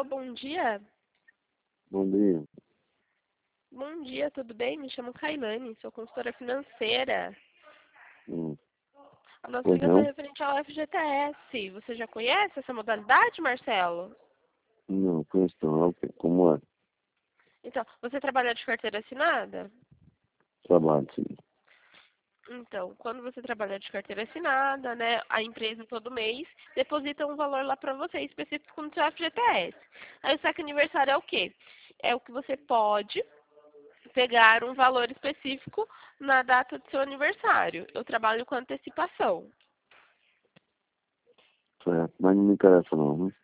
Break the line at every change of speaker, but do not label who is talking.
Alô, bom dia.
Bom dia.
Bom dia, tudo bem? Me chamo Kailane, sou consultora financeira.
Hum.
A nossa
Pois
ligação é
não?
referente ao FGTS. Você já conhece essa modalidade, Marcelo?
Não, conheço não. Ok. Como é?
Então, você trabalha de carteira assinada?
Trabalho, sim.
Então, quando você trabalha de carteira assinada, né, a empresa todo mês deposita um valor lá para você específico no seu FGTS. Aí o saque aniversário é o quê? É o que você pode pegar um valor específico na data do seu aniversário. Eu trabalho com antecipação.
Certo. Mas não me interessa não, né?